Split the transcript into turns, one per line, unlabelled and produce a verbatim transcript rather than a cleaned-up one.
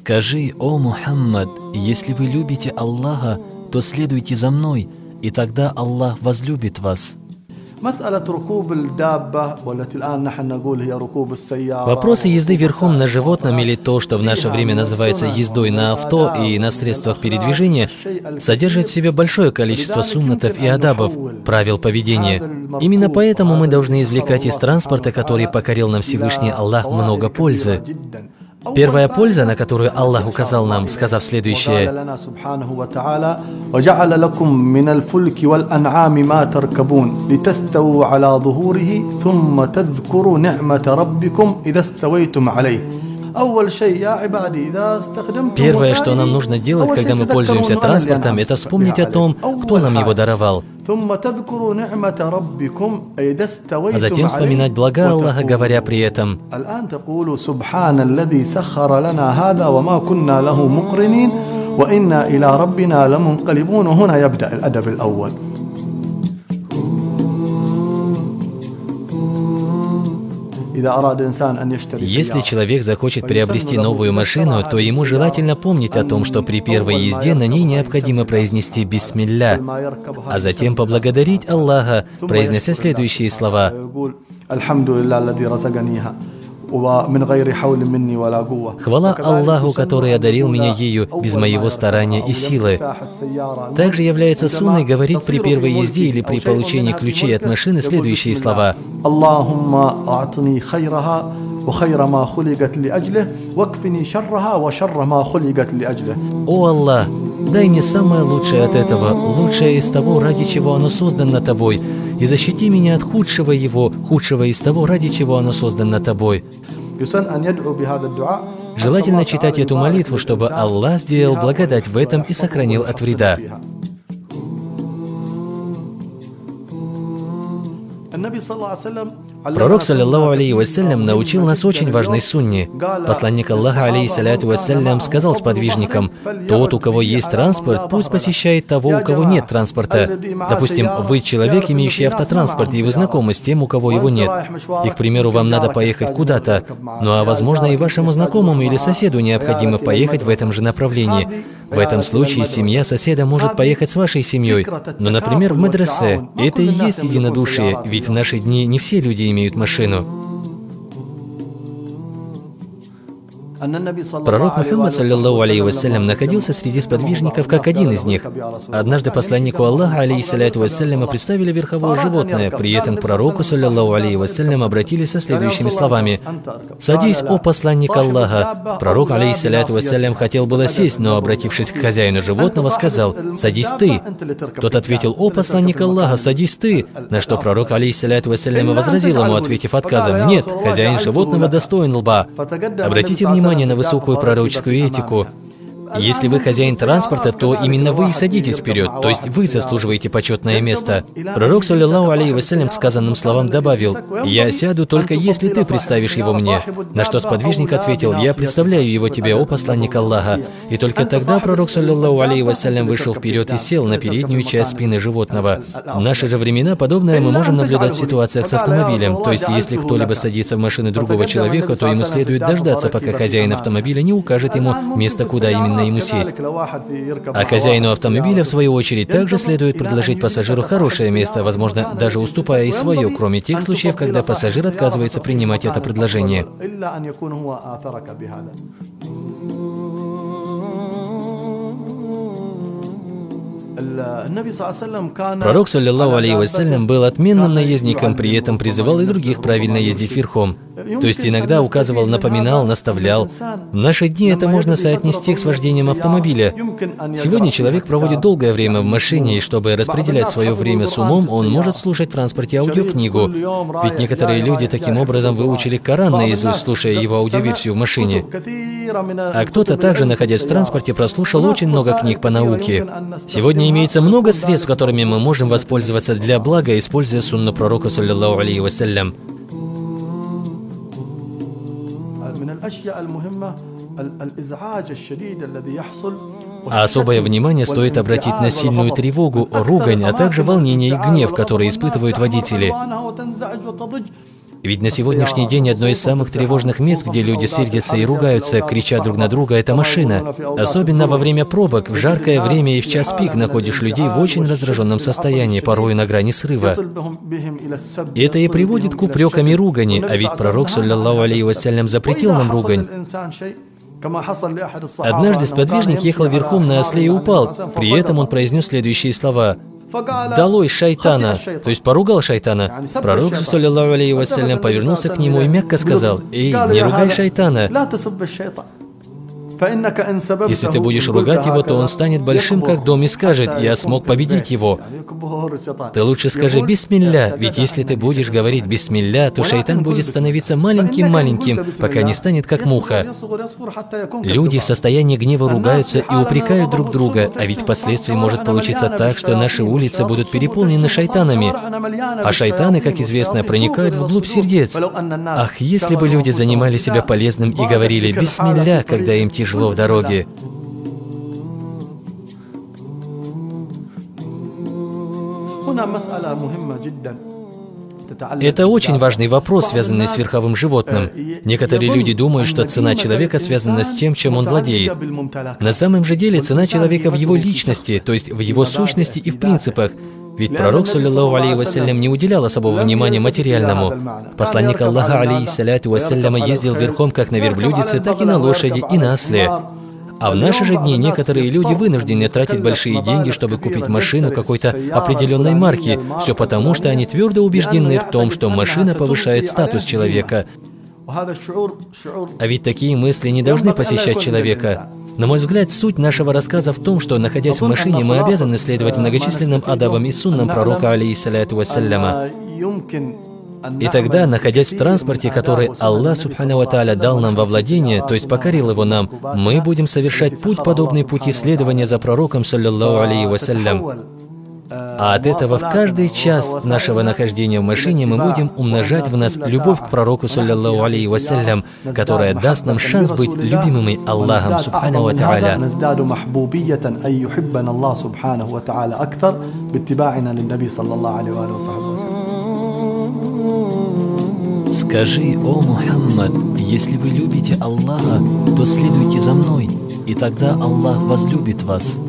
Скажи, о Мухаммад, если вы любите Аллаха, то следуйте за мной, и тогда Аллах возлюбит вас. Вопросы езды верхом на животном или то, что в наше время называется ездой на авто и на средствах передвижения, содержат в себе большое количество суннатов и адабов, правил поведения. Именно поэтому мы должны извлекать из транспорта, который покорил нам Всевышний Аллах, много пользы. Первая польза, на которую Аллах указал нам, сказав следующее: первое, что нам нужно делать, когда мы пользуемся транспортом, это вспомнить о том, кто нам его даровал. А затем вспоминать блага Аллаха, говоря при этом: если человек захочет приобрести новую машину, то ему желательно помнить о том, что при первой езде на ней необходимо произнести «Бисмилля», а затем поблагодарить Аллаха, произнося следующие слова: «Хвала Аллаху, который одарил меня ею без моего старания и силы». Также является сунной говорить при первой езде или при получении ключей от машины следующие слова: «О Аллах, дай мне самое лучшее от этого, лучшее из того, ради чего оно создано тобой, и защити меня от худшего его, худшего из того, ради чего оно создано тобой». Желательно читать эту молитву, чтобы Аллах сделал благодать в этом и сохранил от вреда. Пророк, саллаллаху алейхи вассалям, научил нас очень важной сунне. Посланник Аллаха, алейхиссаляту вассалям, сказал сподвижникам: «Тот, у кого есть транспорт, пусть посещает того, у кого нет транспорта». Допустим, вы человек, имеющий автотранспорт, и вы знакомы с тем, у кого его нет. И, к примеру, вам надо поехать куда-то. Ну а возможно, и вашему знакомому или соседу необходимо поехать в этом же направлении. В этом случае семья соседа может поехать с вашей семьей. Но, например, в медресе. Это и есть единодушие, ведь в наши дни не все люди имеют машину. Пророк Мухаммад, саллаллаху алейхи вассалям, находился среди сподвижников как один из них. Однажды посланнику Аллаха, алейхиссаляту вассалям, представили верховое животное. При этом пророку, саллаллаху алейхи вассалям, обратились со следующими словами: «Садись, о посланник Аллаха». Пророк, алейхиссаляту вассалям, хотел было сесть, но, обратившись к хозяину животного, сказал: «Садись ты». Тот ответил: «О посланник Аллаха, садись ты». На что пророк, алейхиссаляту вассалям, возразил ему, ответив отказом: «Нет, хозяин животного достоин лба». Обратите внимание на высокую пророческую этику. Если вы хозяин транспорта, то именно вы и садитесь вперед, то есть вы заслуживаете почетное место. Пророк, саллаллаху алейхи вассалям, к сказанным словам добавил: «Я сяду только если ты представишь его мне». На что сподвижник ответил: «Я представляю его тебе, о посланник Аллаха». И только тогда пророк, саллаллаху алейхи вассалям, вышел вперед и сел на переднюю часть спины животного. В наши же времена подобное мы можем наблюдать в ситуациях с автомобилем. То есть, если кто-либо садится в машину другого человека, то ему следует дождаться, пока хозяин автомобиля не укажет ему место, куда именно ему сесть. А хозяину автомобиля, в свою очередь, также следует предложить пассажиру хорошее место, возможно, даже уступая и свое, кроме тех случаев, когда пассажир отказывается принимать это предложение. Пророк, саллаллаху алейхи вассалям, был отменным наездником, при этом призывал и других правильно ездить верхом. То есть иногда указывал, напоминал, наставлял. В наши дни это можно соотнести с вождением автомобиля. Сегодня человек проводит долгое время в машине, и чтобы распределять свое время с умом, он может слушать в транспорте аудиокнигу. Ведь некоторые люди таким образом выучили Коран наизусть, слушая его аудиоверсию в машине. А кто-то также, находясь в транспорте, прослушал очень много книг по науке. Сегодня имеется много средств, которыми мы можем воспользоваться для блага, используя сунну пророка, саллаллаху алейхи вассалям. А особое внимание стоит обратить на сильную тревогу, ругань, а также волнение и гнев, которые испытывают водители. Ведь на сегодняшний день одно из самых тревожных мест, где люди сердятся и ругаются, крича друг на друга, это машина. Особенно во время пробок, в жаркое время и в час пик находишь людей в очень раздраженном состоянии, порой на грани срыва. И это и приводит к упрекам и ругани, а ведь пророк, саллаллаху алейхи вассалям, запретил нам ругань. Однажды сподвижник ехал верхом на осле и упал. При этом он произнес следующие слова: «Долой шайтана», то есть поругал шайтана. Пророк, саллаллаху алейхи вассалям, повернулся к нему и мягко сказал: «Эй, не ругай шайтана. Если ты будешь ругать его, то он станет большим, как дом, и скажет: я смог победить его. Ты лучше скажи бисмилля, ведь если ты будешь говорить бисмилля, то шайтан будет становиться маленьким-маленьким, пока не станет как муха». Люди в состоянии гнева ругаются и упрекают друг друга, а ведь впоследствии может получиться так, что наши улицы будут переполнены шайтанами. А шайтаны, как известно, проникают вглубь сердец. Ах, если бы люди занимали себя полезным и говорили бисмилля, когда им тяжело в дороге. Это очень важный вопрос, связанный с верховым животным. Некоторые люди думают, что цена человека связана с тем, чем он владеет. На самом же деле цена человека в его личности, то есть в его сущности и в принципах. Ведь пророк, саллаллаху алейхи вассалям, не уделял особого внимания материальному. Посланник Аллаха, алейхиссаляту вассаляма, ездил верхом как на верблюдице, так и на лошади и на осле. А в наши же дни некоторые люди вынуждены тратить большие деньги, чтобы купить машину какой-то определенной марки. Все потому, что они твердо убеждены в том, что машина повышает статус человека. А ведь такие мысли не должны посещать человека. На мой взгляд, суть нашего рассказа в том, что, находясь в машине, мы обязаны следовать многочисленным адабам и суннам пророка, алейхиссаляту вассаляма. И тогда, находясь в транспорте, который Аллах субхану ва тааля дал нам во владение, то есть покорил его нам, мы будем совершать путь, подобный пути следования за пророком, саллаллаху алейхи вассалям. А от этого в каждый час нашего нахождения в машине мы будем умножать в нас любовь к пророку, саллаллаху алейхи вассалям, которая даст нам шанс быть любимыми Аллахом субхану ва тааля. Скажи: «О Мухаммад, если вы любите Аллаха, то следуйте за мной, и тогда Аллах возлюбит вас».